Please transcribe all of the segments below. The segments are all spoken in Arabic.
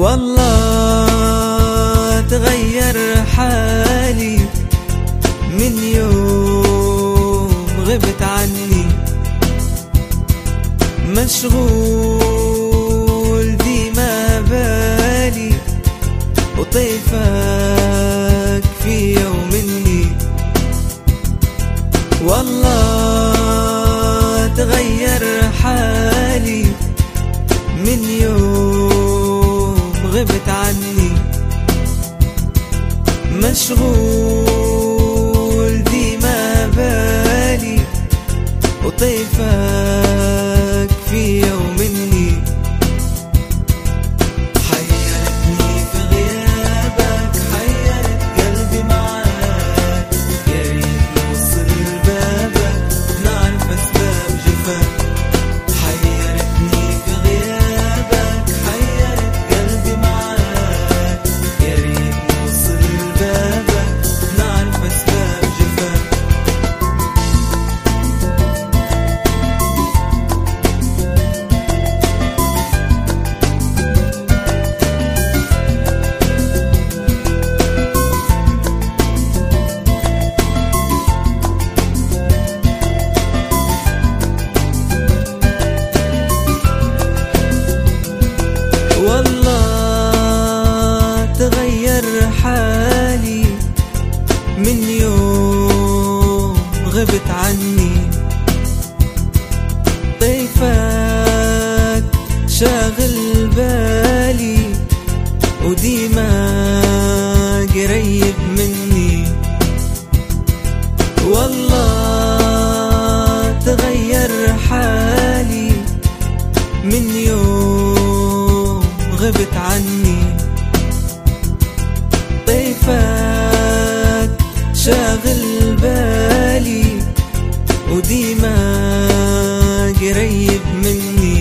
والله تغير حالي من يوم غبت عني، مشغول ديما بالي وطيفك فيا ومني. والله تغير حالي من يوم غبت عني، مشغول ديما بالي وطيفك فيا ومني. حيرتني في غيابك، حيرت قلبي معاك، يا ريت نوصل لبابك نعرف أسباب جفاك. حيرتني في غيابك، حيرت قلبي معاك، يا ريت نوصل لبابك نعرف أسباب جفاك. والله تغير حالي من يوم غبت عني، طيفك شاغل بالي وديما قريب مني. والله تغير حالي من يوم غبت عني، طيفك شاغل بالي وديما قريب مني.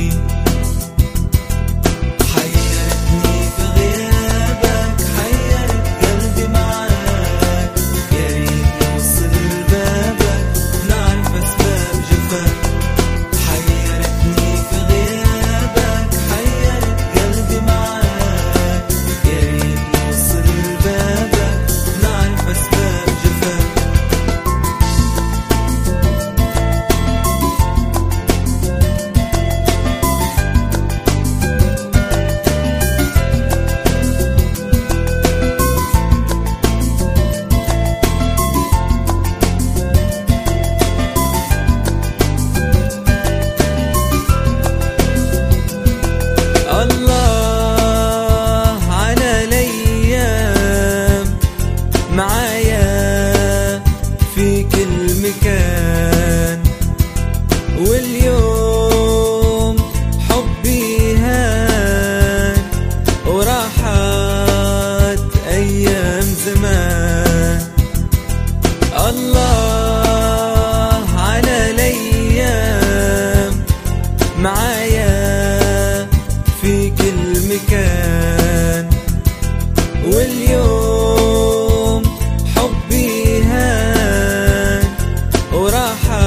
حيرتني في غيابك، حيرت قلبي معاك، يا ريت نوصل لبابك نعرف أسباب جفاك. حيرتني في غيابك، حيرت قلبي معاك، يا ريت نوصل لبابك نعرف أسباب جفاك. الله على الأيام معايا في كل مكان، واليوم حبي هان وراحت أيام زمان. الله على الأيام معايا في كل مكان، واليوم حبي هان وراحت